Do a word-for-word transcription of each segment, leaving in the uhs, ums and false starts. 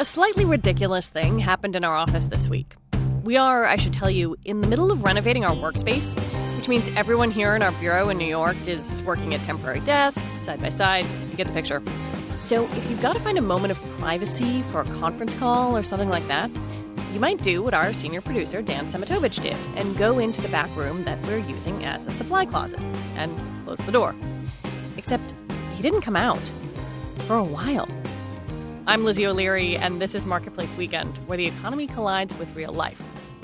A slightly ridiculous thing happened in our office this week. We are, I should tell you, in the middle of renovating our workspace, which means everyone here in our bureau in New York is working at temporary desks, side by side. You get the picture. So if you've got to find a moment of privacy for a conference call or something like that, you might do what our senior producer, Dan Semitovich, did and go into the back room that we're using as a supply closet and close the door. Except he didn't come out for a while. I'm Lizzie O'Leary, and this is Marketplace Weekend, where the economy collides with real life.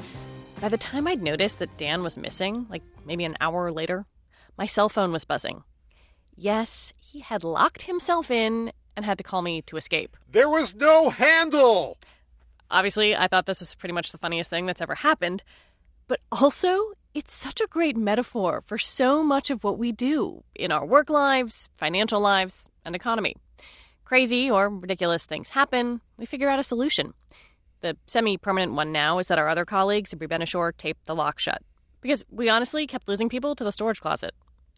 By the time I'd noticed that Dan was missing, like maybe an hour later, my cell phone was buzzing. Yes, he had locked himself in and had to call me to escape. There was no handle! Obviously, I thought this was pretty much the funniest thing that's ever happened. But also, it's such a great metaphor for so much of what we do in our work lives, financial lives, and economy. Crazy or ridiculous things happen, we figure out a solution. The semi-permanent one now is that our other colleague, Sabri Ben-Achour, taped the lock shut. Because we honestly kept losing people to the storage closet.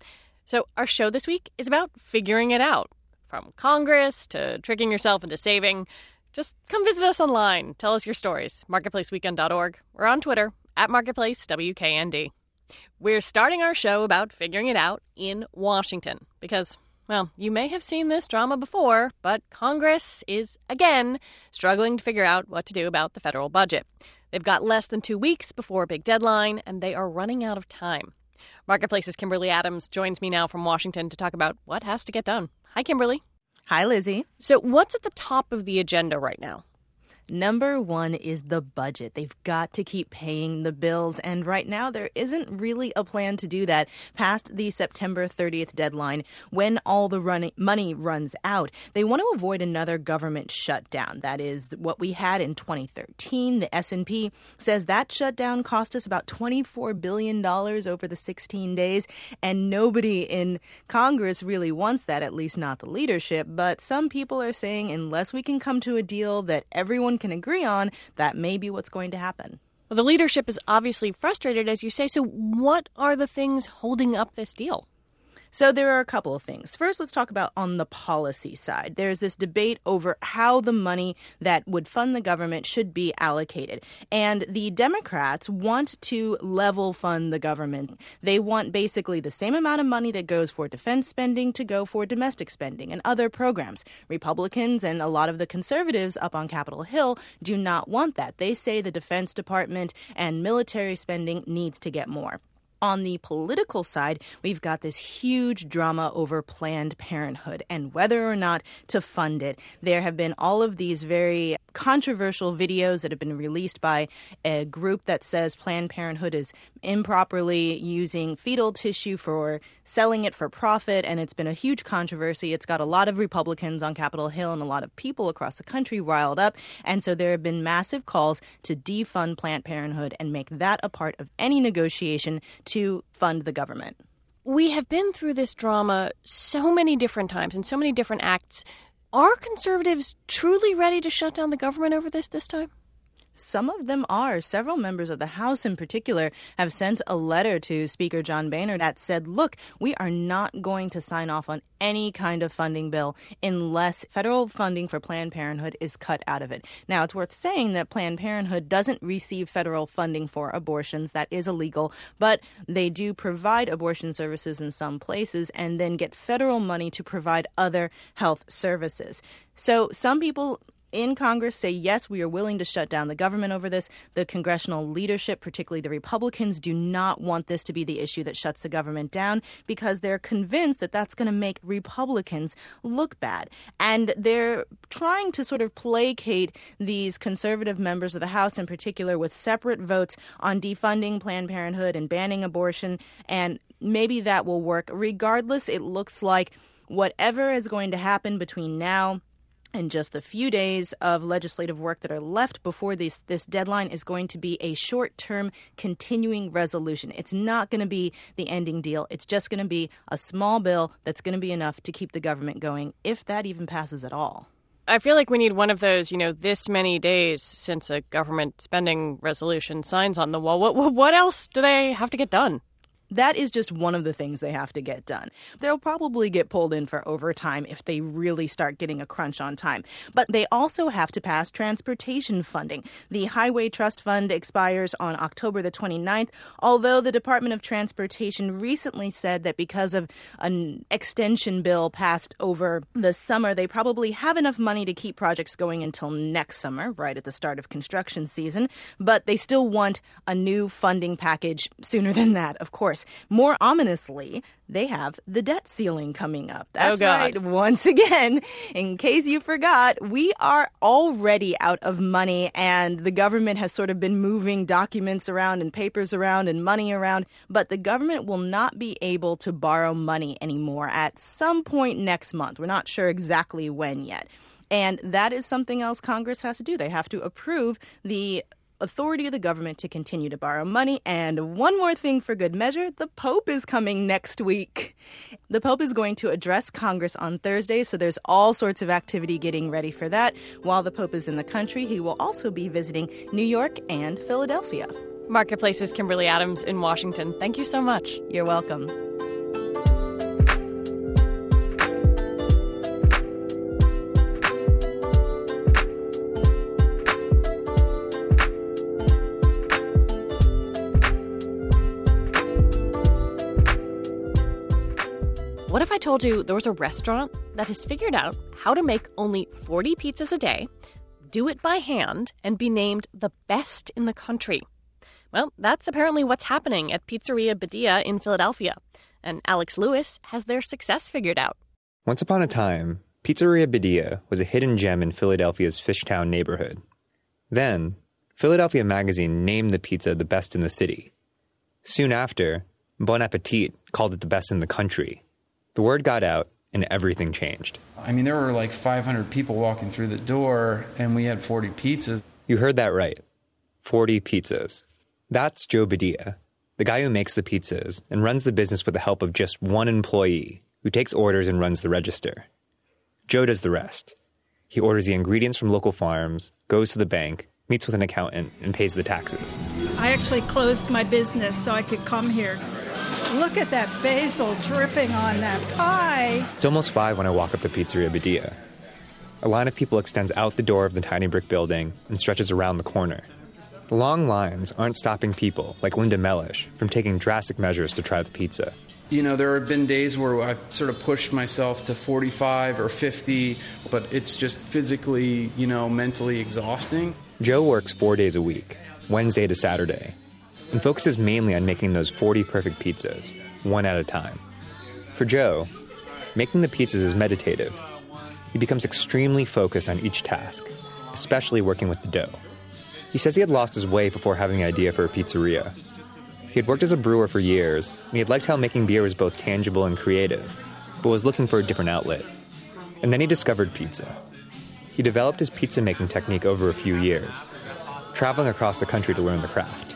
So our show this week is about figuring it out. From Congress to tricking yourself into saving. Just come visit us online. Tell us your stories. marketplace weekend dot org. We're on Twitter, at Marketplace W K N D. We're starting our show about figuring it out in Washington. Because, well, you may have seen this drama before, but Congress is, again, struggling to figure out what to do about the federal budget. They've got less than two weeks before a big deadline, and they are running out of time. Marketplace's Kimberly Adams joins me now from Washington to talk about what has to get done. Hi, Kimberly. Hi, Lizzie. So what's at the top of the agenda right now? Number one is the budget. They've got to keep paying the bills. And right now, there isn't really a plan to do that past the September thirtieth deadline when all the running money runs out. They want to avoid another government shutdown. That is what we had in twenty thirteen. The S and P says that shutdown cost us about twenty-four billion dollars over the sixteen days. And nobody in Congress really wants that, at least not the leadership. But some people are saying unless we can come to a deal that everyone can agree on, that may be what's going to happen. Well, the leadership is obviously frustrated, as you say. So what are the things holding up this deal? So there are a couple of things. First, let's talk about on the policy side. There's this debate over how the money that would fund the government should be allocated. And the Democrats want to level fund the government. They want basically the same amount of money that goes for defense spending to go for domestic spending and other programs. Republicans and a lot of the conservatives up on Capitol Hill do not want that. They say the Defense Department and military spending needs to get more. On the political side, we've got this huge drama over Planned Parenthood and whether or not to fund it. There have been all of these very controversial videos that have been released by a group that says Planned Parenthood is improperly using fetal tissue for selling it for profit, and it's been a huge controversy. It's got a lot of Republicans on Capitol Hill and a lot of people across the country riled up, and so there have been massive calls to defund Planned Parenthood and make that a part of any negotiation to fund the government. We have been through this drama so many different times in so many different acts. Are conservatives truly ready to shut down the government over this this time? Some of them are. Several members of the House in particular have sent a letter to Speaker John Boehner that said, look, we are not going to sign off on any kind of funding bill unless federal funding for Planned Parenthood is cut out of it. Now, it's worth saying that Planned Parenthood doesn't receive federal funding for abortions. That is illegal, but they do provide abortion services in some places and then get federal money to provide other health services. So some people in Congress say, yes, we are willing to shut down the government over this. The congressional leadership, particularly the Republicans, do not want this to be the issue that shuts the government down because they're convinced that that's going to make Republicans look bad. And they're trying to sort of placate these conservative members of the House in particular with separate votes on defunding Planned Parenthood and banning abortion. And maybe that will work. Regardless, it looks like whatever is going to happen between now and just the few days of legislative work that are left before this, this deadline is going to be a short-term continuing resolution. It's not going to be the ending deal. It's just going to be a small bill that's going to be enough to keep the government going, if that even passes at all. I feel like we need one of those, you know, this many days since a government spending resolution signs on the wall. What, what else do they have to get done? That is just one of the things they have to get done. They'll probably get pulled in for overtime if they really start getting a crunch on time. But they also have to pass transportation funding. The Highway Trust Fund expires on October the twenty-ninth, although the Department of Transportation recently said that because of an extension bill passed over the summer, they probably have enough money to keep projects going until next summer, right at the start of construction season. But they still want a new funding package sooner than that, of course. More ominously, they have the debt ceiling coming up. That's oh God. right. Once again, in case you forgot, we are already out of money, and the government has sort of been moving documents around and papers around and money around, but the government will not be able to borrow money anymore at some point next month. We're not sure exactly when yet. And that is something else Congress has to do. They have to approve the authority of the government to continue to borrow money. And one more thing for good measure, the Pope is coming next week. The Pope is going to address Congress on Thursday, so there's all sorts of activity getting ready for that. While the Pope is in the country, he will also be visiting New York and Philadelphia. Marketplace's Kimberly Adams in Washington. Thank you so much. You're welcome. What if I told you there was a restaurant that has figured out how to make only forty pizzas a day, do it by hand, and be named the best in the country? Well, that's apparently what's happening at Pizzeria Badia in Philadelphia, and Alex Lewis has their success figured out. Once upon a time, Pizzeria Badia was a hidden gem in Philadelphia's Fishtown neighborhood. Then, Philadelphia Magazine named the pizza the best in the city. Soon after, Bon Appetit called it the best in the country. The word got out, and everything changed. I mean, there were like five hundred people walking through the door, and we had forty pizzas. You heard that right. forty pizzas. That's Joe Badia, the guy who makes the pizzas and runs the business with the help of just one employee who takes orders and runs the register. Joe does the rest. He orders the ingredients from local farms, goes to the bank, meets with an accountant, and pays the taxes. I actually closed my business so I could come here. Look at that basil dripping on that pie. It's almost five when I walk up to Pizzeria Badia. A line of people extends out the door of the tiny brick building and stretches around the corner. The long lines aren't stopping people, like Linda Mellish, from taking drastic measures to try the pizza. You know, there have been days where I've sort of pushed myself to forty-five or fifty, but it's just physically, you know, mentally exhausting. Joe works four days a week, Wednesday to Saturday, and focuses mainly on making those forty perfect pizzas, one at a time. For Joe, making the pizzas is meditative. He becomes extremely focused on each task, especially working with the dough. He says he had lost his way before having the idea for a pizzeria. He had worked as a brewer for years, and he had liked how making beer was both tangible and creative, but was looking for a different outlet. And then he discovered pizza. He developed his pizza-making technique over a few years, traveling across the country to learn the craft.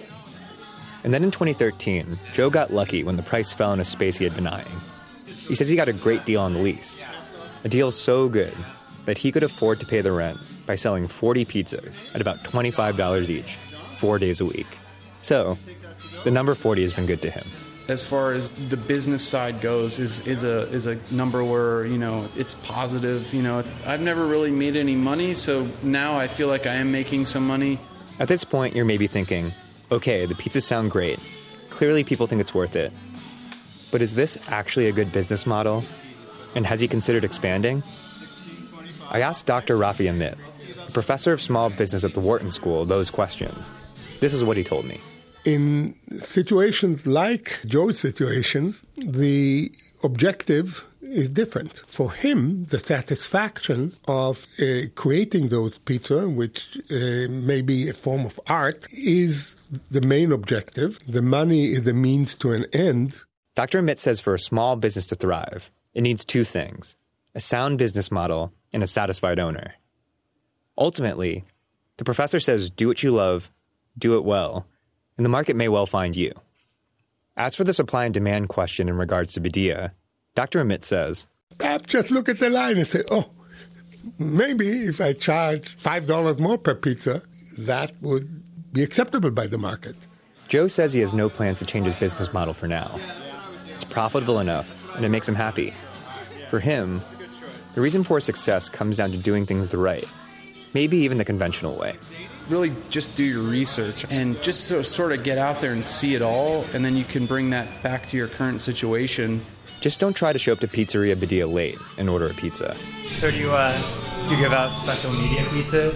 And then in twenty thirteen, Joe got lucky when the price fell in a space he had been eyeing. He says he got a great deal on the lease. A deal so good that he could afford to pay the rent by selling forty pizzas at about twenty-five dollars each, four days a week. So, the number forty has been good to him. As far as the business side goes, is is a is a number where, you know, it's positive. You know, I've never really made any money, so now I feel like I am making some money. At this point, you're maybe thinking, okay, the pizzas sound great. Clearly people think it's worth it. But is this actually a good business model? And has he considered expanding? I asked Doctor Rafi Amit, a professor of small business at the Wharton School, those questions. This is what he told me. In situations like Joe's situation, the objective is different. For him, the satisfaction of uh, creating those pizza, which uh, may be a form of art, is the main objective. The money is the means to an end. Doctor Amit says for a small business to thrive, it needs two things: a sound business model and a satisfied owner. Ultimately, the professor says do what you love, do it well, and the market may well find you. As for the supply and demand question in regards to Badia, Doctor Amit says, Perhaps just look at the line and say, oh, maybe if I charge five dollars more per pizza, that would be acceptable by the market. Joe says he has no plans to change his business model for now. It's profitable enough, and it makes him happy. For him, the reason for his success comes down to doing things the right, maybe even the conventional way. Really just do your research and just so, sort of get out there and see it all, and then you can bring that back to your current situation. Just don't try to show up to Pizzeria Badia late and order a pizza. So do you, uh, do you give out special medium pizzas?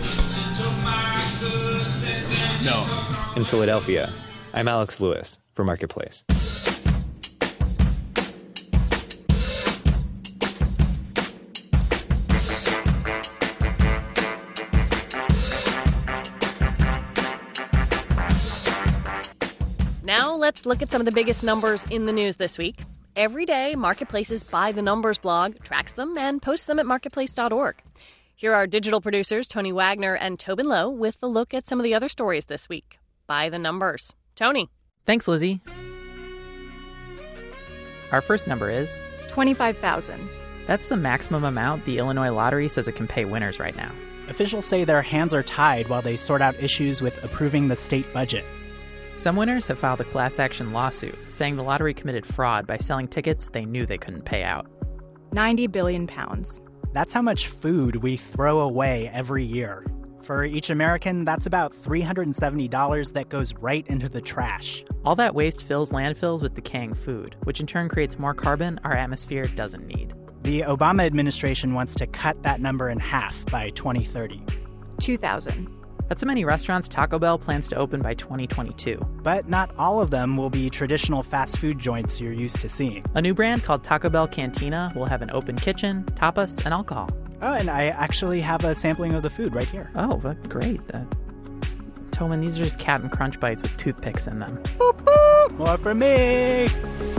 No. In Philadelphia, I'm Alex Lewis for Marketplace. Now let's look at some of the biggest numbers in the news this week. Every day, Marketplace's By the Numbers blog tracks them and posts them at marketplace dot org. Here are digital producers Tony Wagner and Tobin Lowe with a look at some of the other stories this week. By the Numbers. Tony. Thanks, Lizzie. Our first number is twenty-five thousand. That's the maximum amount the Illinois Lottery says it can pay winners right now. Officials say their hands are tied while they sort out issues with approving the state budget. Some winners have filed a class action lawsuit saying the lottery committed fraud by selling tickets they knew they couldn't pay out. ninety billion pounds. That's how much food we throw away every year. For each American, that's about three hundred seventy dollars that goes right into the trash. All that waste fills landfills with decaying food, which in turn creates more carbon our atmosphere doesn't need. The Obama administration wants to cut that number in half by twenty thirty. two thousand. That's how many restaurants Taco Bell plans to open by twenty twenty-two. But not all of them will be traditional fast food joints you're used to seeing. A new brand called Taco Bell Cantina will have an open kitchen, tapas, and alcohol. Oh, and I actually have a sampling of the food right here. Oh, that's great. Uh, Tobin, these are just Captain Crunch bites with toothpicks in them. Boop, boop. More for me!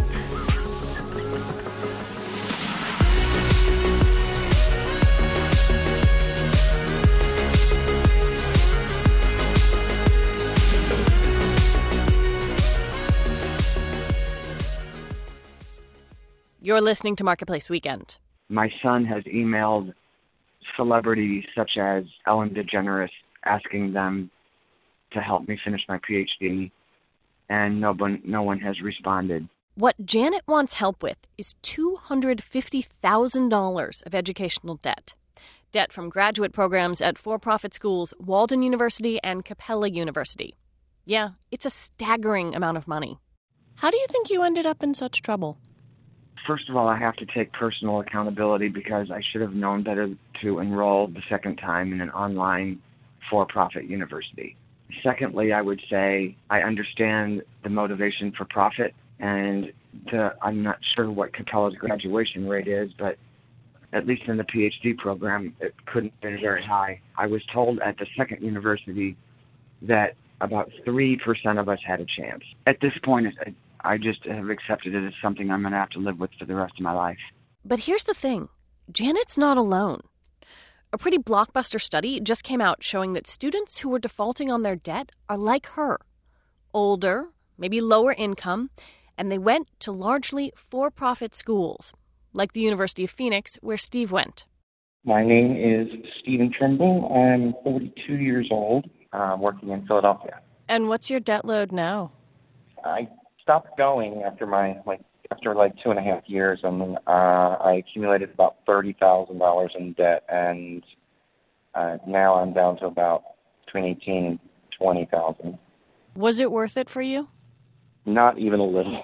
You're listening to Marketplace Weekend. My son has emailed celebrities such as Ellen DeGeneres asking them to help me finish my P H D, and no one, no one has responded. What Janet wants help with is two hundred fifty thousand dollars of educational debt. Debt from graduate programs at for-profit schools Walden University and Capella University. Yeah, it's a staggering amount of money. How do you think you ended up in such trouble? First of all, I have to take personal accountability because I should have known better to enroll the second time in an online for-profit university. Secondly, I would say I understand the motivation for profit, and the, I'm not sure what Capella's graduation rate is, but at least in the P H D program, it couldn't have been very high. I was told at the second university that about three percent of us had a chance. At this point, it, I just have accepted it as something I'm going to have to live with for the rest of my life. But here's the thing. Janet's not alone. A pretty blockbuster study just came out showing that students who were defaulting on their debt are like her. Older, maybe lower income, and they went to largely for-profit schools, like the University of Phoenix, where Steve went. My name is Stephen Trimble. I'm forty-two years old, uh, working in Philadelphia. And what's your debt load now? I stopped going after my like after like two and a half years, and uh, I accumulated about thirty thousand dollars in debt, and uh, now I'm down to about between eighteen and twenty thousand. Was it worth it for you? Not even a little.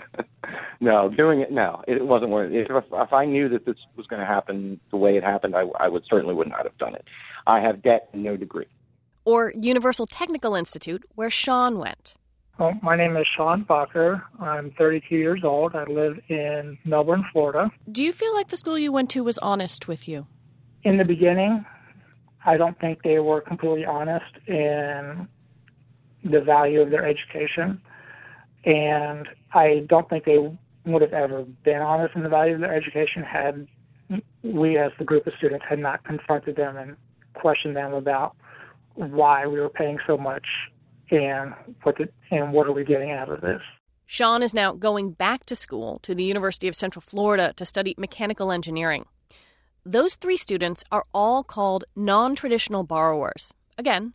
No, doing it no, it wasn't worth it. If, if I knew that this was going to happen the way it happened, I, I would certainly would not have done it. I have debt in no degree. Or Universal Technical Institute, where Sean went. Well, my name is Sean Bacher. I'm thirty-two years old. I live in Melbourne, Florida. Do you feel like the school you went to was honest with you? In the beginning, I don't think they were completely honest in the value of their education. And I don't think they would have ever been honest in the value of their education had we, as the group of students, had not confronted them and questioned them about why we were paying so much and what the, and what are we getting out of this. Sean is now going back to school to the University of Central Florida to study mechanical engineering. Those three students are all called non-traditional borrowers. Again,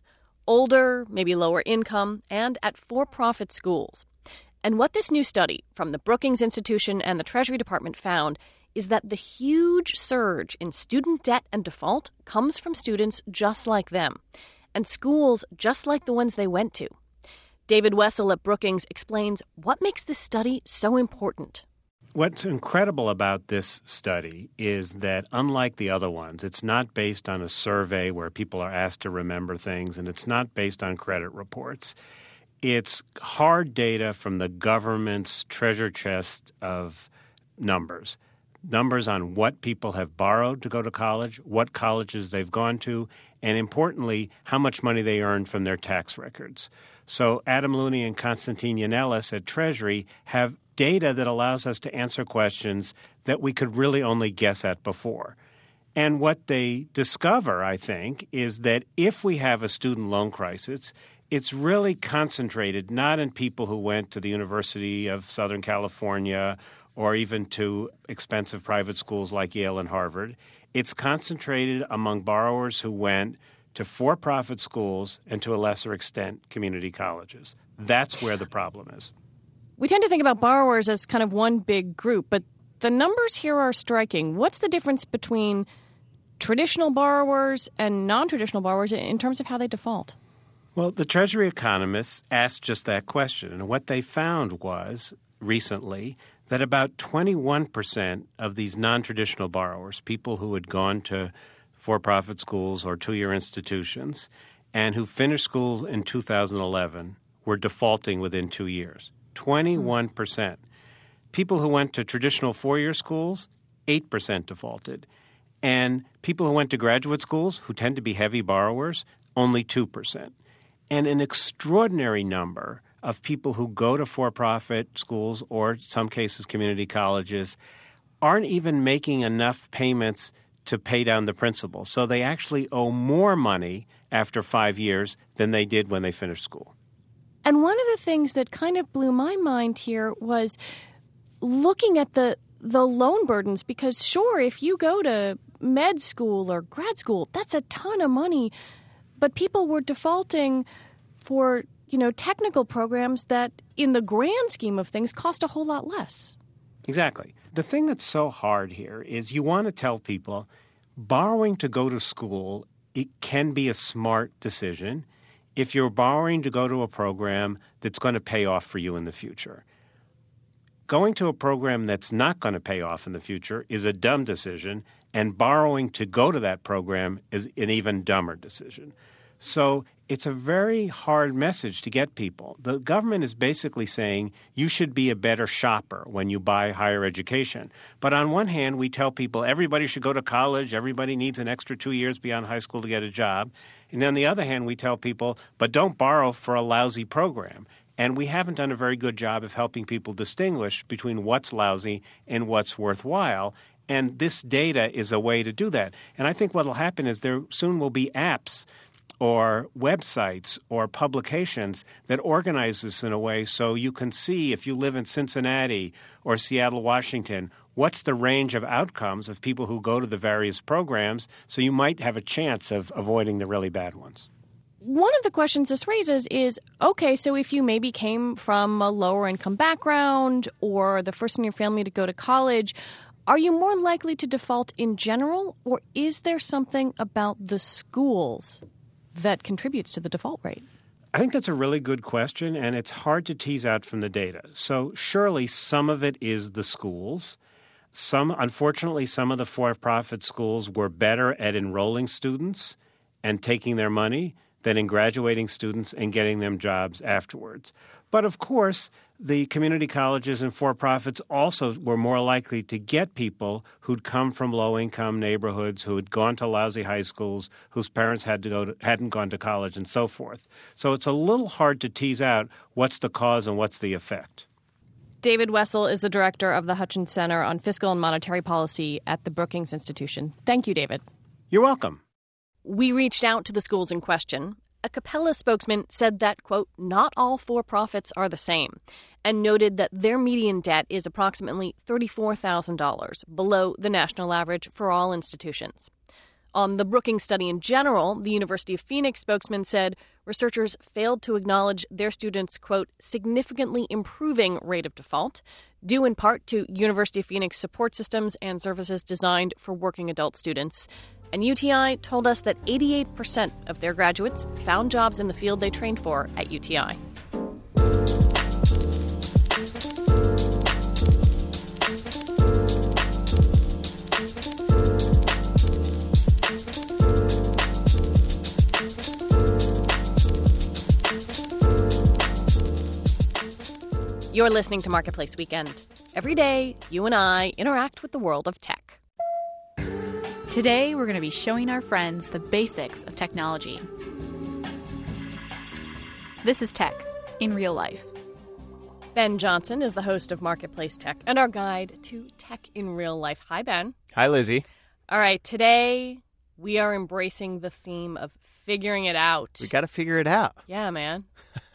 older, maybe lower income, and at for-profit schools. And what this new study from the Brookings Institution and the Treasury Department found is that the huge surge in student debt and default comes from students just like them, and schools just like the ones they went to. David Wessel at Brookings explains what makes this study so important. What's incredible about this study is that, unlike the other ones, it's not based on a survey where people are asked to remember things, and it's not based on credit reports. It's hard data from the government's treasure chest of numbers. Numbers on what people have borrowed to go to college, what colleges they've gone to, and importantly, how much money they earned from their tax records. So Adam Looney and Konstantin Yannelis at Treasury have data that allows us to answer questions that we could really only guess at before. And what they discover, I think, is that if we have a student loan crisis, it's really concentrated not in people who went to the University of Southern California or even to expensive private schools like Yale and Harvard. It's concentrated among borrowers who went to for-profit schools and, to a lesser extent, community colleges. That's where the problem is. We tend to think about borrowers as kind of one big group, but the numbers here are striking. What's the difference between traditional borrowers and non-traditional borrowers in terms of how they default? Well, the Treasury economists asked just that question, and what they found was, recently, that about twenty-one percent of these non-traditional borrowers, people who had gone to for-profit schools or two-year institutions and who finished school in two thousand eleven, were defaulting within two years. twenty-one percent. People who went to traditional four-year schools, eight percent defaulted. And people who went to graduate schools, who tend to be heavy borrowers, only two percent. And an extraordinary number of people who go to for-profit schools or, in some cases, community colleges aren't even making enough payments to pay down the principal. So they actually owe more money after five years than they did when they finished school. And one of the things that kind of blew my mind here was looking at the the loan burdens, because sure, if you go to med school or grad school, that's a ton of money. But people were defaulting for, you know, technical programs that in the grand scheme of things cost a whole lot less. Exactly. The thing that's so hard here is you want to tell people borrowing to go to school, it can be a smart decision if you're borrowing to go to a program that's going to pay off for you in the future. Going to a program that's not going to pay off in the future is a dumb decision, and borrowing to go to that program is an even dumber decision. So it's a very hard message to get people. The government is basically saying you should be a better shopper when you buy higher education. But on one hand, we tell people everybody should go to college, everybody needs an extra two years beyond high school to get a job. And on the other hand, we tell people, but don't borrow for a lousy program. And we haven't done a very good job of helping people distinguish between what's lousy and what's worthwhile. And this data is a way to do that. And I think what will happen is there soon will be apps or websites or publications that organize this in a way so you can see, if you live in Cincinnati or Seattle, Washington, what's the range of outcomes of people who go to the various programs, so you might have a chance of avoiding the really bad ones. One of the questions this raises is, okay, so if you maybe came from a lower income background or the first in your family to go to college, are you more likely to default in general, or is there something about the schools that contributes to the default rate? I think that's a really good question, and it's hard to tease out from the data. So surely some of it is the schools. Some, unfortunately, some of the for-profit schools were better at enrolling students and taking their money than in graduating students and getting them jobs afterwards. But of course, the community colleges and for-profits also were more likely to get people who'd come from low-income neighborhoods, who had gone to lousy high schools, whose parents had to go to, hadn't gone to college, and so forth. So it's a little hard to tease out what's the cause and what's the effect. David Wessel is the director of the Hutchins Center on Fiscal and Monetary Policy at the Brookings Institution. Thank you, David. You're welcome. We reached out to the schools in question. A Capella spokesman said that, quote, not all for-profits are the same, and noted that their median debt is approximately thirty-four thousand dollars, below the national average for all institutions. On the Brookings study in general, the University of Phoenix spokesman said researchers failed to acknowledge their students' quote significantly improving rate of default, due in part to University of Phoenix support systems and services designed for working adult students. And U T I told us that eighty-eight percent of their graduates found jobs in the field they trained for at U T I. You're listening to Marketplace Weekend. Every day, you and I interact with the world of tech. Today, we're going to be showing our friends the basics of technology. This is Tech in Real Life. Ben Johnson is the host of Marketplace Tech and our guide to tech in real life. Hi, Ben. Hi, Lizzie. All right, today we are embracing the theme of figuring it out. We got to figure it out. Yeah, man.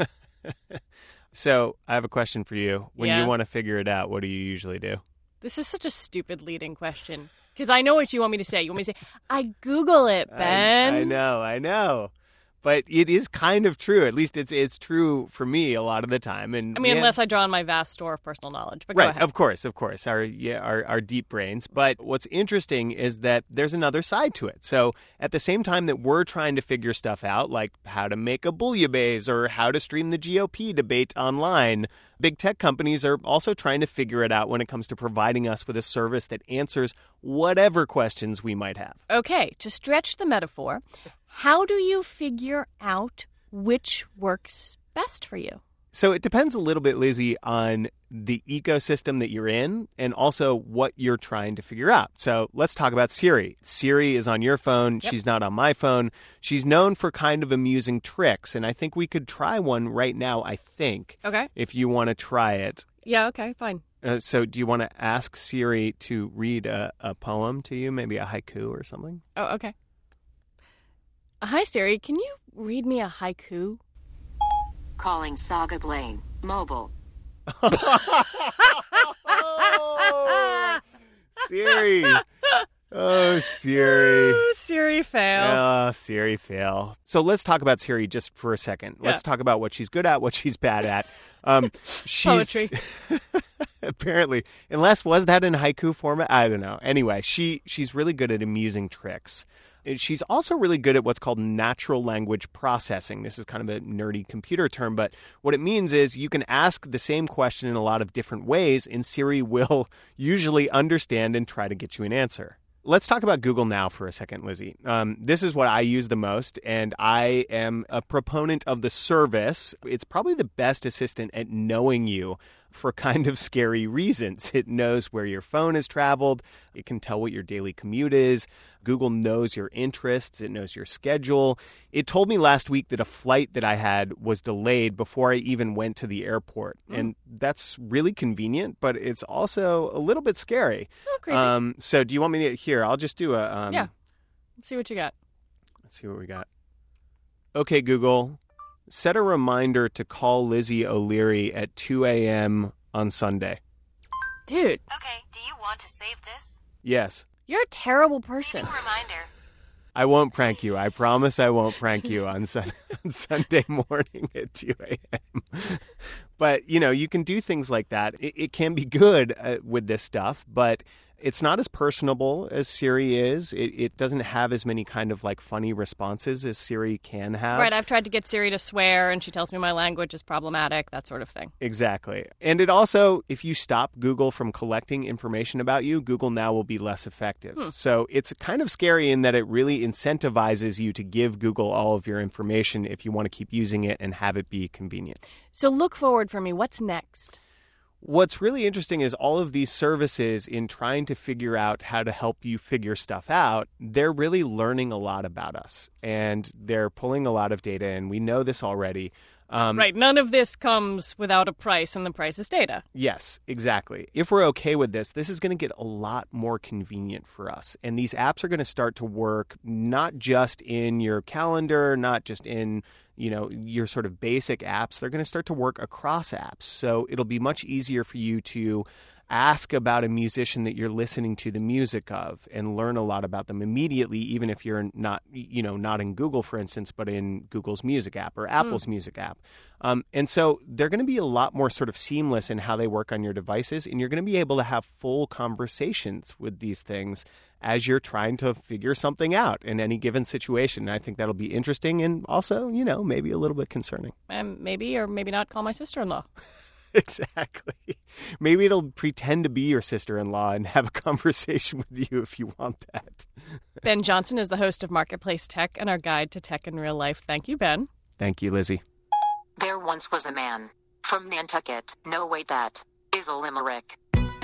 So I have a question for you. When Yeah? you want to figure it out, what do you usually do? This is such a stupid leading question. Because I know what you want me to say. You want me to say, I Google it, Ben. I, I know, I know. But it is kind of true. At least it's it's true for me a lot of the time. And I mean, yeah, unless I draw on my vast store of personal knowledge. But go right, ahead. of course, of course, our yeah, our, our deep brains. But what's interesting is that there's another side to it. So at the same time that we're trying to figure stuff out, like how to make a bouillabaisse or how to stream the G O P debate online, big tech companies are also trying to figure it out when it comes to providing us with a service that answers whatever questions we might have. Okay, to stretch the metaphor, how do you figure out which works best for you? So it depends a little bit, Lizzie, on the ecosystem that you're in and also what you're trying to figure out. So let's talk about Siri. Siri is on your phone. Yep. She's not on my phone. She's known for kind of amusing tricks, and I think we could try one right now, I think. Okay. If you want to try it. Yeah, okay, fine. Uh, so do you want to ask Siri to read a, a poem to you, maybe a haiku or something? Oh, okay. Hi, Siri. Can you read me a haiku? Calling Saga Blaine. Mobile. Siri. Oh, Siri. Ooh, Siri fail. Oh, Siri fail. So let's talk about Siri just for a second. Let's Yeah. talk about what she's good at, what she's bad at. Um, she's, Poetry. Apparently. Unless, was that in haiku format? I don't know. Anyway, she she's really good at amusing tricks. And she's also really good at what's called natural language processing. This is kind of a nerdy computer term, but what it means is you can ask the same question in a lot of different ways, and Siri will usually understand and try to get you an answer. Let's talk about Google Now for a second, Lizzie. Um, this is what I use the most, and I am a proponent of the service. It's probably the best assistant at knowing you for kind of scary reasons. It knows where your phone has traveled. It can tell what your daily commute is. Google knows your interests. It knows your schedule. It told me last week that a flight that I had was delayed before I even went to the airport. Mm. And that's really convenient, but it's also a little bit scary. It's a little creepy. Um, so do you want me to, here, I'll just do a... Um, yeah. Let's see what you got. Let's see what we got. Okay, Google, set a reminder to call Lizzie O'Leary at two a.m. on Sunday. Dude. Okay, do you want to save this? Yes. You're a terrible person. Reminder. I won't prank you. I promise I won't prank you on, sun- on Sunday morning at two a.m. But, you know, you can do things like that. It, it can be good uh, with this stuff, but it's not as personable as Siri is. It, it doesn't have as many kind of like funny responses as Siri can have. Right, I've tried to get Siri to swear, and she tells me my language is problematic, that sort of thing. Exactly. And it also, if you stop Google from collecting information about you, Google Now will be less effective. Hmm. So it's kind of scary in that it really incentivizes you to give Google all of your information if you want to keep using it and have it be convenient. So look forward for me. What's next? What's really interesting is all of these services, in trying to figure out how to help you figure stuff out, they're really learning a lot about us, and they're pulling a lot of data, and we know this already. Um, right. None of this comes without a price, and the price is data. Yes, exactly. If we're okay with this, this is going to get a lot more convenient for us. And these apps are going to start to work not just in your calendar, not just in, you know, your sort of basic apps. They're going to start to work across apps. So it'll be much easier for you to ask about a musician that you're listening to the music of and learn a lot about them immediately, even if you're not, you know, not in Google, for instance, but in Google's Music app or Apple's mm. Music app. Um, and so they're going to be a lot more sort of seamless in how they work on your devices, and you're going to be able to have full conversations with these things as you're trying to figure something out in any given situation. And I think that'll be interesting and also, you know, maybe a little bit concerning. And maybe or maybe not call my sister-in-law. Exactly. Maybe it'll pretend to be your sister-in-law and have a conversation with you if you want that. Ben Johnson is the host of Marketplace Tech and our guide to tech in real life. Thank you, Ben. Thank you, Lizzie. There once was a man from Nantucket. No, wait, that is a limerick.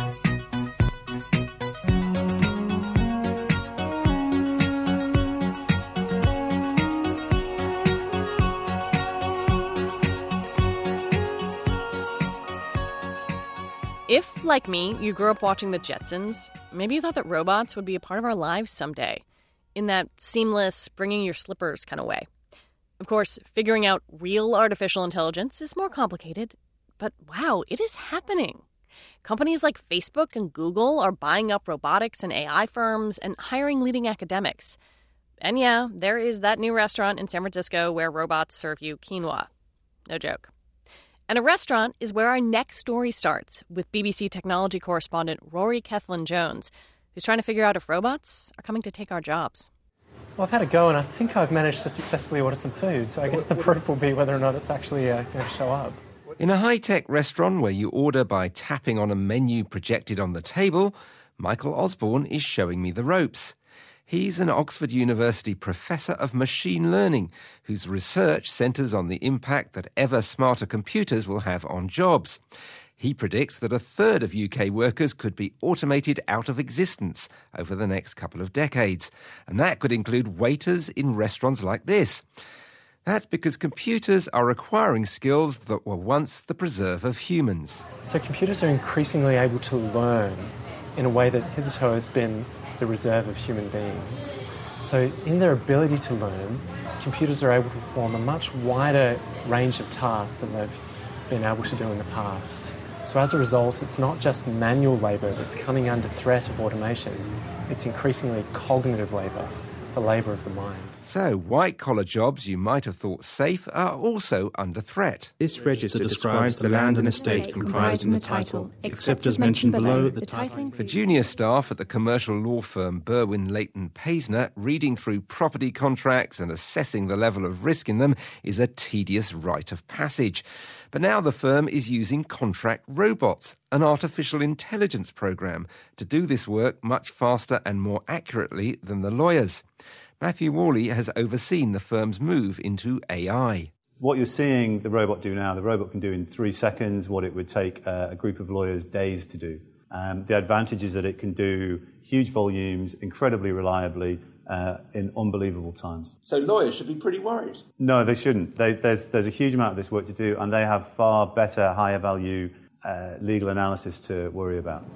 If, like me, you grew up watching The Jetsons, maybe you thought that robots would be a part of our lives someday, in that seamless, bringing your slippers kind of way. Of course, figuring out real artificial intelligence is more complicated, but wow, it is happening. Companies like Facebook and Google are buying up robotics and A I firms and hiring leading academics. And yeah, there is that new restaurant in San Francisco where robots serve you quinoa. No joke. And a restaurant is where our next story starts with B B C technology correspondent Rory Kethlen-Jones, who's trying to figure out if robots are coming to take our jobs. Well, I've had a go, and I think I've managed to successfully order some food, so I guess the proof will be whether or not it's actually uh, going to show up. In a high-tech restaurant where you order by tapping on a menu projected on the table, Michael Osborne is showing me the ropes. He's an Oxford University professor of machine learning whose research centres on the impact that ever smarter computers will have on jobs. He predicts that a third of U K workers could be automated out of existence over the next couple of decades, and that could include waiters in restaurants like this. That's because computers are acquiring skills that were once the preserve of humans. So computers are increasingly able to learn in a way that hitherto has been the reserve of human beings. So in their ability to learn, computers are able to perform a much wider range of tasks than they've been able to do in the past. So as a result, it's not just manual labour that's coming under threat of automation, it's increasingly cognitive labour, the labour of the mind. So, white-collar jobs you might have thought safe are also under threat. This register describes the land and estate comprised in the title, except as mentioned below the title. For junior staff at the commercial law firm Berwin Leighton Paisner, reading through property contracts and assessing the level of risk in them is a tedious rite of passage. But now the firm is using contract robots, an artificial intelligence program, to do this work much faster and more accurately than the lawyers. Matthew Worley has overseen the firm's move into A I. What you're seeing the robot do now, the robot can do in three seconds what it would take uh, a group of lawyers days to do. Um, the advantage is that it can do huge volumes, incredibly reliably, uh, in unbelievable times. So lawyers should be pretty worried? No, they shouldn't. They, there's, there's a huge amount of this work to do, and they have far better, higher value uh, legal analysis to worry about.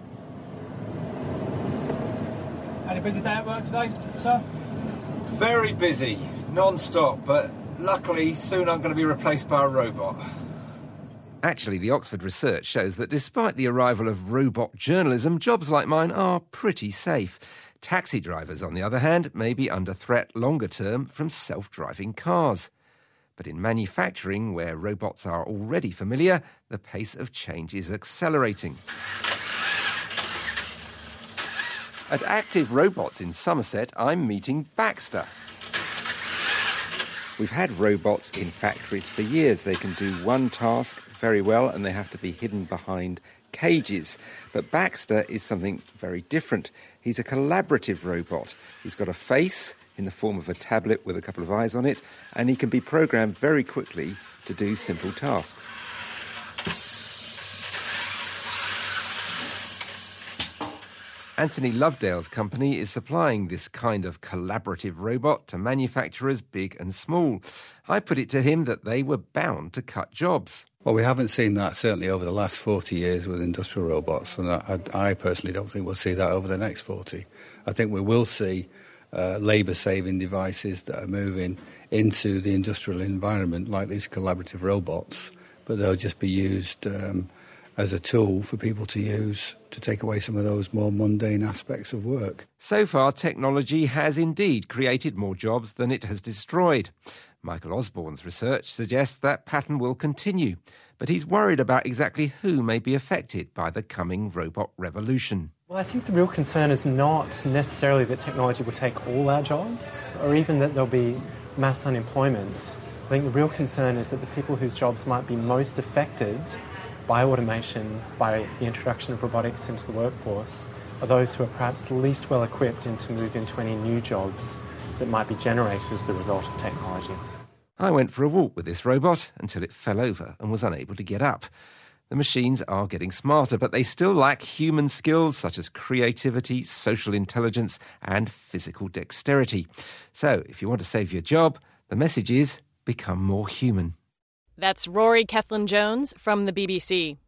Had a busy day at work today, sir? Very busy, non-stop, but luckily soon I'm going to be replaced by a robot. Actually, the Oxford research shows that despite the arrival of robot journalism, jobs like mine are pretty safe. Taxi drivers, on the other hand, may be under threat longer term from self-driving cars. But in manufacturing, where robots are already familiar, the pace of change is accelerating. At Active Robots in Somerset, I'm meeting Baxter. We've had robots in factories for years. They can do one task very well and they have to be hidden behind cages. But Baxter is something very different. He's a collaborative robot. He's got a face in the form of a tablet with a couple of eyes on it, and he can be programmed very quickly to do simple tasks. Anthony Lovedale's company is supplying this kind of collaborative robot to manufacturers big and small. I put it to him that they were bound to cut jobs. Well, we haven't seen that certainly over the last forty years with industrial robots, and I, I personally don't think we'll see that over the next forty. I think we will see uh, labour-saving devices that are moving into the industrial environment, like these collaborative robots, but they'll just be used um, as a tool for people to use to take away some of those more mundane aspects of work. So far, technology has indeed created more jobs than it has destroyed. Michael Osborne's research suggests that pattern will continue, but he's worried about exactly who may be affected by the coming robot revolution. Well, I think the real concern is not necessarily that technology will take all our jobs, or even that there'll be mass unemployment. I think the real concern is that the people whose jobs might be most affected by automation, by the introduction of robotics into the workforce, are those who are perhaps least well equipped and to move into any new jobs that might be generated as the result of technology. I went for a walk with this robot until it fell over and was unable to get up. The machines are getting smarter, but they still lack human skills such as creativity, social intelligence, and physical dexterity. So, if you want to save your job, the message is become more human. That's Rory Kethlen-Jones from the B B C.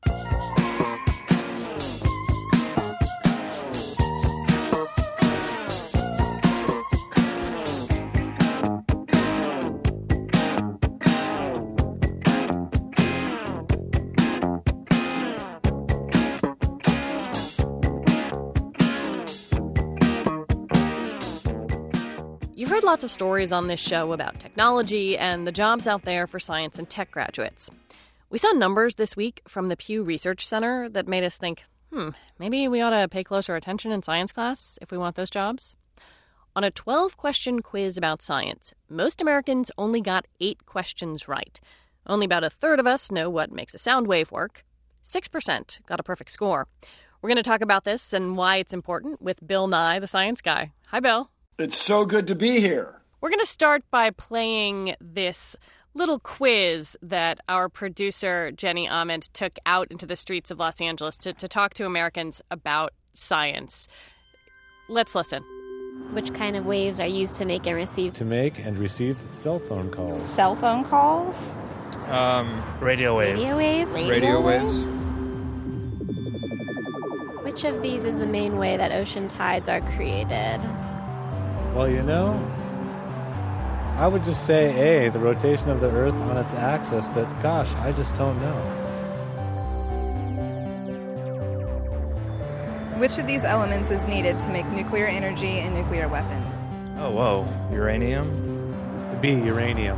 You've heard lots of stories on this show about technology and the jobs out there for science and tech graduates. We saw numbers this week from the Pew Research Center that made us think, hmm, maybe we ought to pay closer attention in science class if we want those jobs. On a twelve-question quiz about science, most Americans only got eight questions right. Only about a third of us know what makes a sound wave work. Six percent got a perfect score. We're going to talk about this and why it's important with Bill Nye, the science guy. Hi, Bill. It's so good to be here. We're going to start by playing this little quiz that our producer, Jenny Ament, took out into the streets of Los Angeles to, to talk to Americans about science. Let's listen. Which kind of waves are used to make and receive? To make and receive cell phone calls. Cell phone calls? Um, radio waves. Radio waves? Radio, radio waves. waves. Which of these is the main way that ocean tides are created? Well, you know, I would just say A, the rotation of the Earth on its axis, but gosh, I just don't know. Which of these elements is needed to make nuclear energy and nuclear weapons? Oh, whoa. Uranium? B, uranium.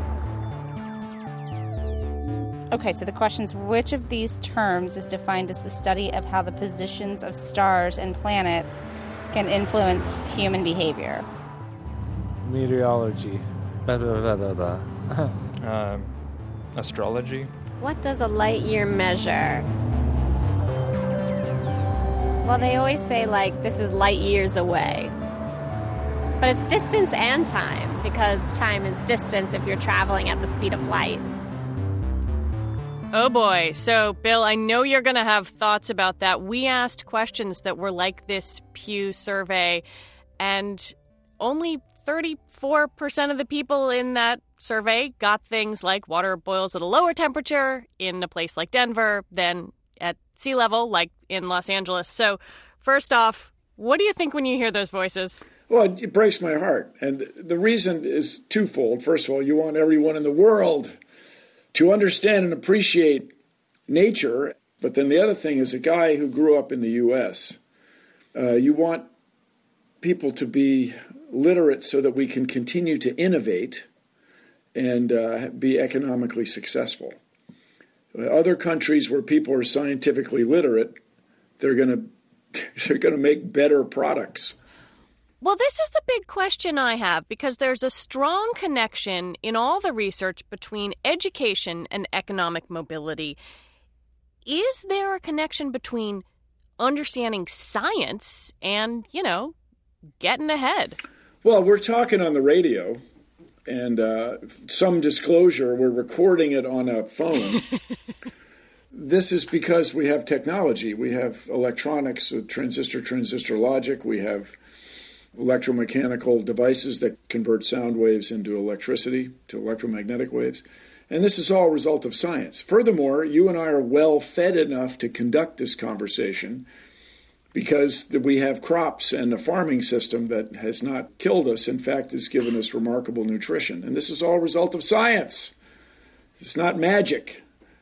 Okay, so the question is, which of these terms is defined as the study of how the positions of stars and planets can influence human behavior? Meteorology. Blah, blah, blah, blah, blah. um, astrology. What does a light year measure? Well, they always say, like, this is light years away. But it's distance and time, because time is distance if you're traveling at the speed of light. Oh boy. So, Bill, I know you're going to have thoughts about that. We asked questions that were like this Pew survey, and only thirty-four percent of the people in that survey got things like water boils at a lower temperature in a place like Denver than at sea level, like in Los Angeles. So, first off, what do you think when you hear those voices? Well, it breaks my heart. And the reason is twofold. First of all, you want everyone in the world to understand and appreciate nature. But then the other thing is, a guy who grew up in the U S, uh, you want people to be literate so that we can continue to innovate and uh, be economically successful. Other countries where people are scientifically literate, they're going to they're going to make better products. Well, this is the big question I have, because there's a strong connection in all the research between education and economic mobility. Is there a connection between understanding science and, you know, getting ahead? Well, we're talking on the radio, and uh, some disclosure, we're recording it on a phone. This is because we have technology. We have electronics, transistor, transistor logic. We have electromechanical devices that convert sound waves into electricity, to electromagnetic waves. And this is all a result of science. Furthermore, you and I are well fed enough to conduct this conversation because we have crops and a farming system that has not killed us. In fact, has given us remarkable nutrition. And this is all a result of science. It's not magic.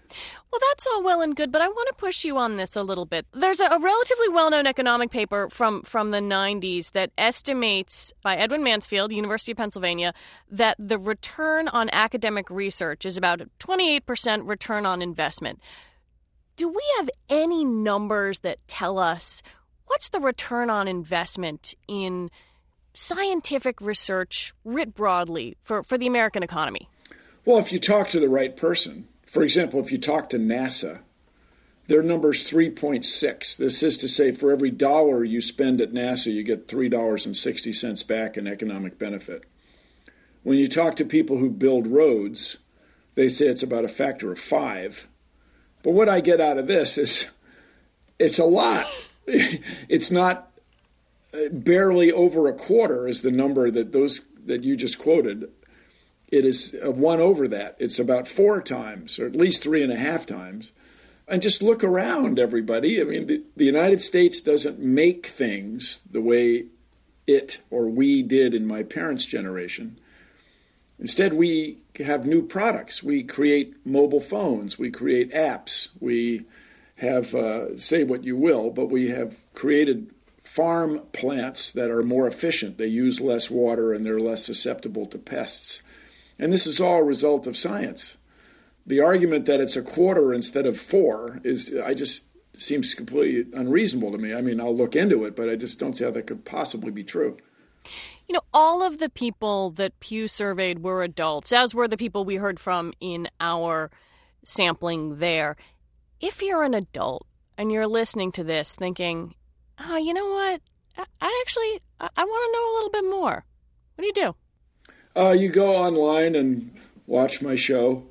Well, that's all well and good, but I want to push you on this a little bit. There's a, a relatively well-known economic paper from, from the nineties that estimates, by Edwin Mansfield, University of Pennsylvania, that the return on academic research is about a twenty-eight percent return on investment. Do we have any numbers that tell us what's the return on investment in scientific research writ broadly for, for the American economy? Well, if you talk to the right person, for example, if you talk to NASA, their number's three point six. This is to say, for every dollar you spend at NASA, you get three dollars and sixty cents back in economic benefit. When you talk to people who build roads, they say it's about a factor of five. But what I get out of this is it's a lot. It's not barely over a quarter is the number that those that you just quoted. It is one over that. It's about four times, or at least three and a half times. And just look around, everybody. I mean, the, the United States doesn't make things the way it or we did in my parents' generation. Instead, we have new products. We create mobile phones. We create apps. We have, uh, say what you will, but we have created farm plants that are more efficient. They use less water and they're less susceptible to pests. And this is all a result of science. The argument that it's a quarter instead of four is, I just seems completely unreasonable to me. I mean, I'll look into it, but I just don't see how that could possibly be true. You know, all of the people that Pew surveyed were adults, as were the people we heard from in our sampling there. If you're an adult and you're listening to this thinking, oh, you know what, I, I actually, I, I want to know a little bit more. What do you do? Uh, you go online and watch my show.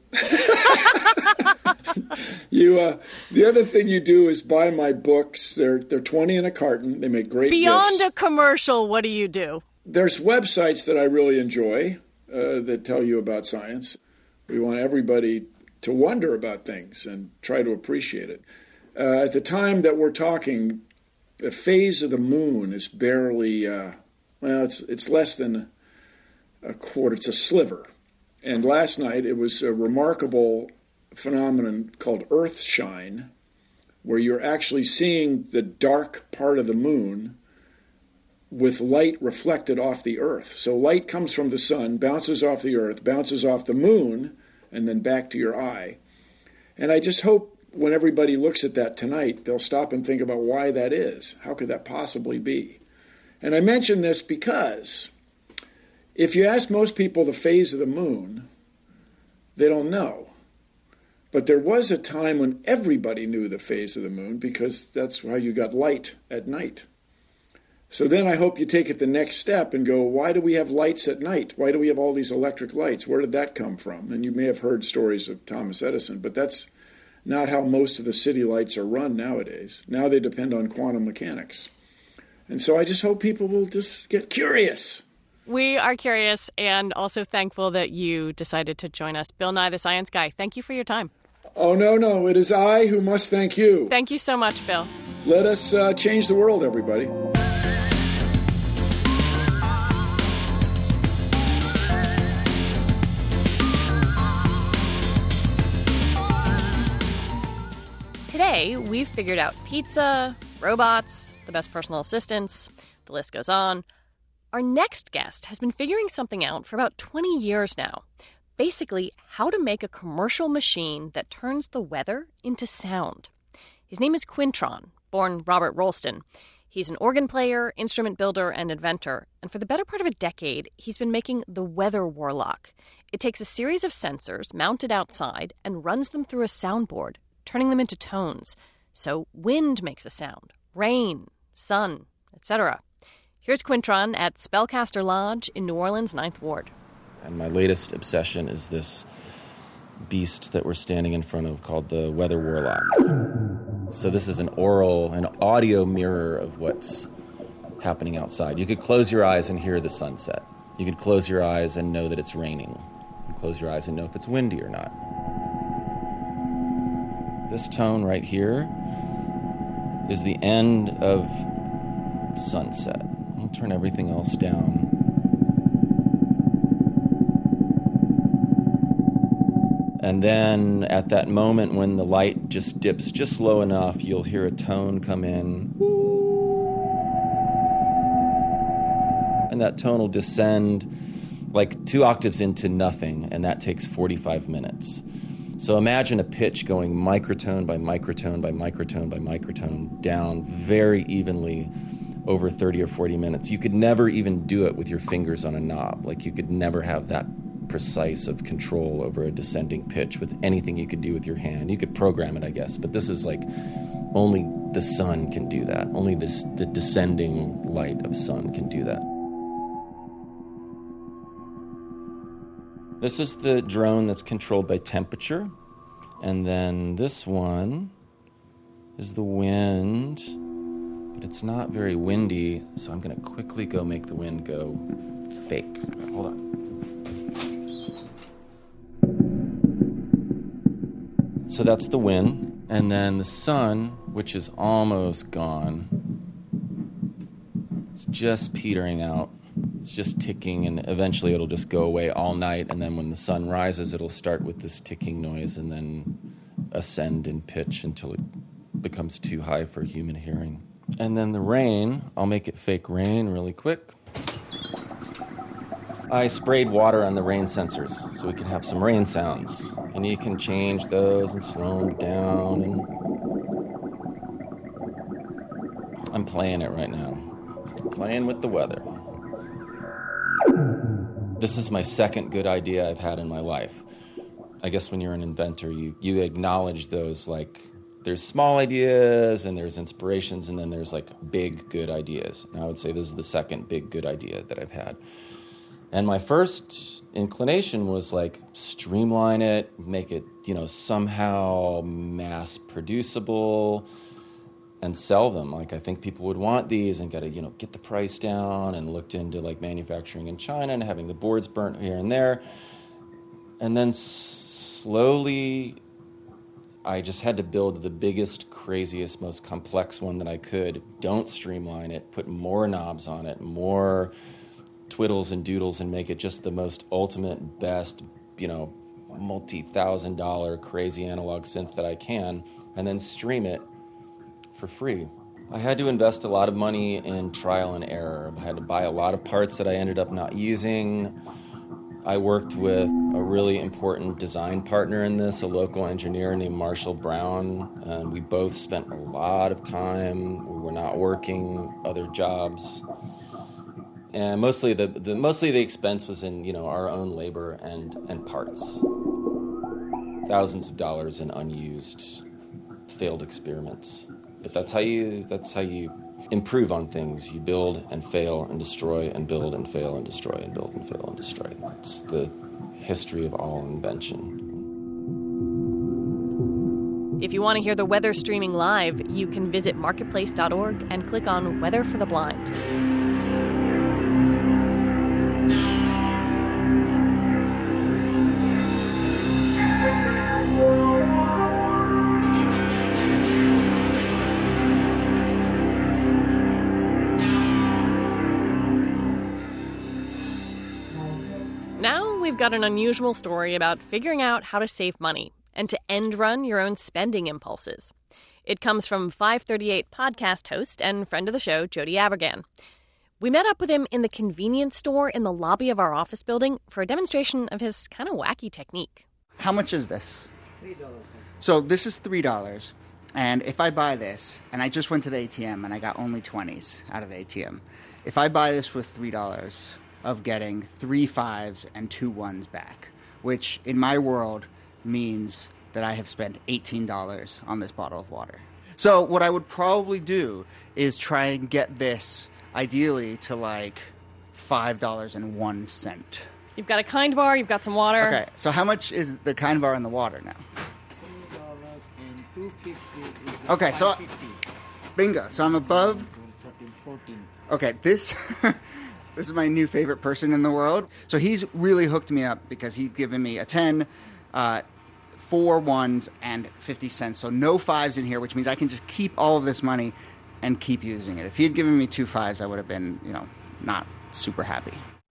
you, uh, the other thing you do is buy my books. They're they're twenty in a carton. They make great Beyond gifts. a commercial, what do you do? There's websites that I really enjoy uh, that tell you about science. We want everybody to wonder about things and try to appreciate it. Uh, at the time that we're talking, the phase of the moon is barely, uh, well, it's it's less than a quarter. It's a sliver. And last night it was a remarkable phenomenon called Earthshine, where you're actually seeing the dark part of the moon with light reflected off the Earth. So light comes from the sun, bounces off the Earth, bounces off the moon, and then back to your eye. And I just hope when everybody looks at that tonight, they'll stop and think about why that is. How could that possibly be? And I mention this because if you ask most people the phase of the moon, they don't know. But there was a time when everybody knew the phase of the moon because that's how you got light at night. So then I hope you take it the next step and go, why do we have lights at night? Why do we have all these electric lights? Where did that come from? And you may have heard stories of Thomas Edison, but that's not how most of the city lights are run nowadays. Now they depend on quantum mechanics. And so I just hope people will just get curious. We are curious and also thankful that you decided to join us. Bill Nye, the Science Guy, thank you for your time. Oh, no, no. It is I who must thank you. Thank you so much, Bill. Let us uh, change the world, everybody. Today, we've figured out pizza, robots, the best personal assistants, the list goes on. Our next guest has been figuring something out for about twenty years now. Basically, how to make a commercial machine that turns the weather into sound. His name is Quintron, born Robert Rolston. He's an organ player, instrument builder, and inventor. And for the better part of a decade, he's been making the Weather Warlock. It takes a series of sensors mounted outside and runs them through a soundboard, turning them into tones. So wind makes a sound, rain, sun, et cetera. Here's Quintron at Spellcaster Lodge in New Orleans' Ninth Ward. And my latest obsession is this beast that we're standing in front of called the Weather Warlock. So this is an oral, an audio mirror of what's happening outside. You could close your eyes and hear the sunset. You could close your eyes and know that it's raining. You could close your eyes and know if it's windy or not. This tone right here is the end of sunset. I'll turn everything else down. And then at that moment when the light just dips just low enough, you'll hear a tone come in. And that tone will descend like two octaves into nothing, and that takes forty-five minutes. So imagine a pitch going microtone by microtone by microtone by microtone down very evenly over thirty or forty minutes. You could never even do it with your fingers on a knob. Like, you could never have that precise of control over a descending pitch with anything you could do with your hand. You could program it, I guess, but this is like only the sun can do that. Only this the descending light of sun can do that. This is the drone that's controlled by temperature, and then this one is the wind, but it's not very windy, so I'm going to quickly go make the wind go fake. Hold on. So that's the wind, and then the sun, which is almost gone. It's just petering out. It's just ticking, and eventually it'll just go away all night, and then when the sun rises, it'll start with this ticking noise and then ascend in pitch until it becomes too high for human hearing. And then the rain, I'll make it fake rain really quick. I sprayed water on the rain sensors so we can have some rain sounds. And you can change those and slow them down. And I'm playing it right now. Playing with the weather. This is my second good idea I've had in my life. I guess when you're an inventor, you, you acknowledge those, like, there's small ideas and there's inspirations and then there's, like, big good ideas. And I would say this is the second big good idea that I've had. And my first inclination was, like, streamline it, make it, you know, somehow mass producible and sell them. Like, I think people would want these and got to, you know, get the price down, and looked into, like, manufacturing in China and having the boards burnt here and there. And then slowly I just had to build the biggest, craziest, most complex one that I could. Don't streamline it, put more knobs on it, more twiddles and doodles, and make it just the most ultimate, best, you know, multi-thousand dollar crazy analog synth that I can, and then stream it for free. I had to invest a lot of money in trial and error. I had to buy a lot of parts that I ended up not using. I worked with a really important design partner in this, a local engineer named Marshall Brown, and we both spent a lot of time. We were not working other jobs. And mostly the, the mostly the expense was in, you know, our own labor and, and parts. Thousands of dollars in unused, failed experiments. But that's how you that's how you improve on things. You build and fail and destroy and build and fail and destroy and build and fail and destroy. That's the history of all invention. If you want to hear the weather streaming live, you can visit marketplace dot org and click on Weather for the Blind. Now we've got an unusual story about figuring out how to save money and to end-run your own spending impulses. It comes from five thirty-eight podcast host and friend of the show, Jody Abergan. We met up with him in the convenience store in the lobby of our office building for a demonstration of his kind of wacky technique. How much is this? three dollars. So this is three dollars. And if I buy this, and I just went to the A T M and I got only twenties out of the A T M. If I buy this with three dollars of getting three fives and two ones back, which in my world means that I have spent eighteen dollars on this bottle of water. So what I would probably do is try and get this ideally to like five dollars and one cent. You've got a Kind Bar, you've got some water. Okay, so how much is the Kind Bar in the water now? three dollars and two fifty is Okay, so bingo. So I'm above. fourteen. Okay, this this is my new favorite person in the world. So he's really hooked me up because he'd given me a ten, uh, four ones, and fifty cents. So no fives in here, which means I can just keep all of this money and keep using it. If he had given me two fives, I would have been, you know, not super happy.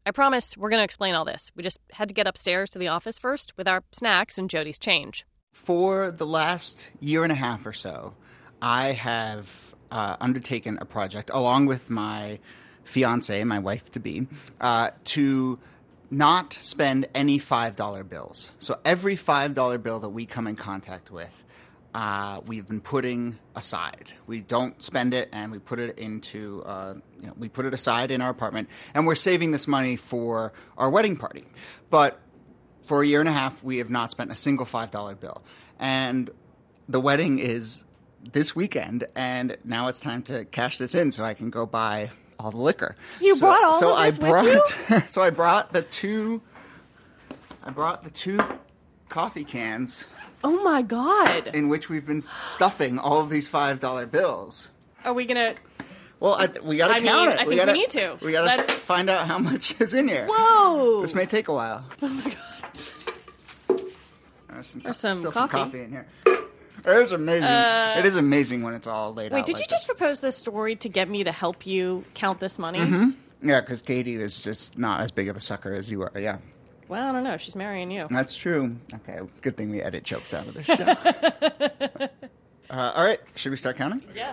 I promise we're going to explain all this. We just had to get upstairs to the office first with our snacks and Jody's change. For the last year and a half or so, I have uh, undertaken a project along with my fiancée, my wife-to-be, uh, to not spend any five dollar bills. So every five dollar bill that we come in contact with, uh, we've been putting aside. We don't spend it, and we put it into, uh, you know, we put it aside in our apartment, and we're saving this money for our wedding party. But for a year and a half, we have not spent a single five dollar bill. And the wedding is this weekend, and now it's time to cash this in so I can go buy all the liquor. You so, brought all so of this I brought, with you? So I brought the two, I brought the two coffee cans. Oh my God. In which we've been stuffing all of these five dollar bills. Are we going to... Well, I, we got to I count mean, it. I think we, gotta, we need to. We got to Let's... find out how much is in here. Whoa! This may take a while. Oh my God. There's some, There's some still coffee. some coffee in here. It is amazing. Uh, it is amazing when it's all laid Wait, out. did like you just propose this story to get me to help you count this money? Mm-hmm. Yeah, because Katie is just not as big of a sucker as you are. Yeah. Well, I don't know. She's marrying you. That's true. Okay, good thing we edit jokes out of this show. uh, all right, should we start counting? Yeah.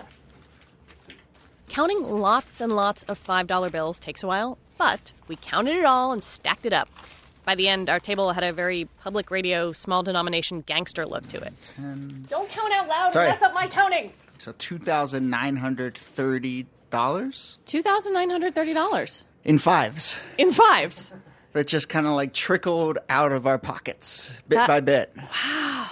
Counting lots and lots of five dollar bills takes a while, but we counted it all and stacked it up. By the end, our table had a very public radio, small denomination gangster look to it. ten Don't count out loud Sorry. and mess up my counting. So two thousand nine hundred thirty dollars? two thousand nine hundred thirty dollars. In fives. In fives. That just kind of like trickled out of our pockets, bit That- by bit. Wow.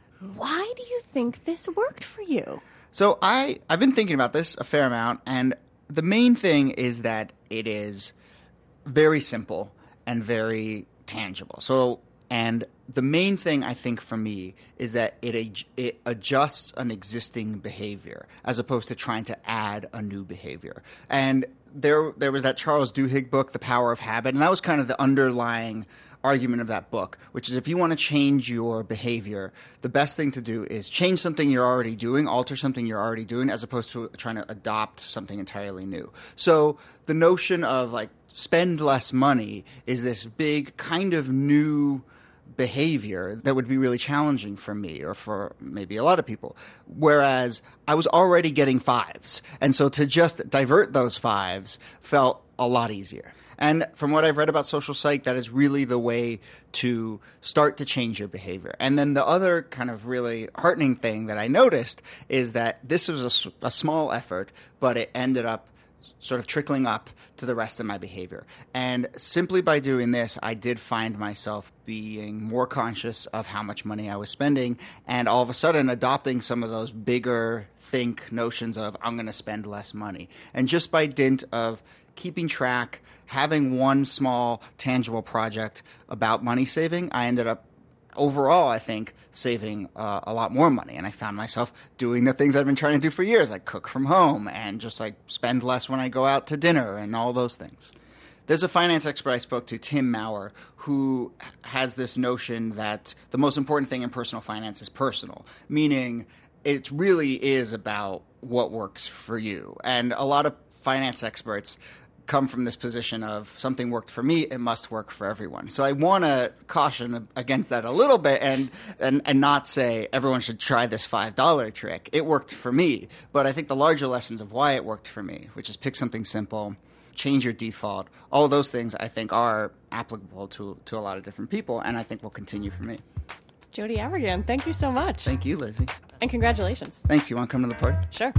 Why do you think this worked for you? So I, I've been thinking about this a fair amount, and the main thing is that it is very simple and very tangible. So, and the main thing I think for me is that it ad- it adjusts an existing behavior as opposed to trying to add a new behavior. And there there was that Charles Duhigg book, The Power of Habit, and that was kind of the underlying argument of that book, which is if you want to change your behavior, the best thing to do is change something you're already doing, alter something you're already doing, as opposed to trying to adopt something entirely new. So the notion of like spend less money is this big kind of new behavior that would be really challenging for me or for maybe a lot of people. Whereas I was already getting fives. And so to just divert those fives felt a lot easier. And from what I've read about social psych, that is really the way to start to change your behavior. And then the other kind of really heartening thing that I noticed is that this was a, s- a small effort, but it ended up sort of trickling up to the rest of my behavior. And simply by doing this, I did find myself being more conscious of how much money I was spending and all of a sudden adopting some of those bigger think notions of I'm going to spend less money. And just by dint of keeping track, having one small tangible project about money saving, I ended up overall, I think, saving uh, a lot more money. And I found myself doing the things I've been trying to do for years, like cook from home and just like spend less when I go out to dinner and all those things. There's a finance expert I spoke to, Tim Maurer, who has this notion that the most important thing in personal finance is personal, meaning it really is about what works for you. And a lot of finance experts come from this position of something worked for me, it must work for everyone. So I want to caution against that a little bit and, and, and not say everyone should try this five dollar trick. It worked for me. But I think the larger lessons of why it worked for me, which is pick something simple, change your default, all of those things I think are applicable to, to a lot of different people, and I think will continue for me. Jody Avirgan, thank you so much. Thank you, Lizzie. And congratulations. Thanks. You want to come to the party? Sure.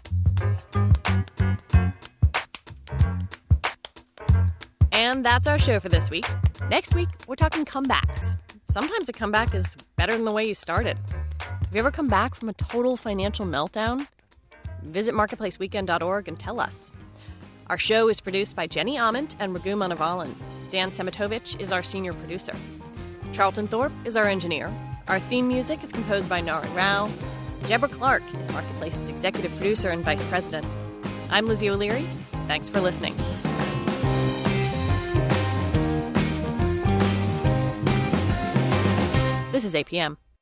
And that's our show for this week. Next week, we're talking comebacks. Sometimes a comeback is better than the way you started. Have you ever come back from a total financial meltdown? Visit marketplace weekend dot org and tell us. Our show is produced by Jenny Ament and Raghu Manavalan. Dan Semitovich is our senior producer. Charlton Thorpe is our engineer. Our theme music is composed by Naren Rao. Deborah Clark is Marketplace's executive producer and vice president. I'm Lizzie O'Leary. Thanks for listening. This is A P M.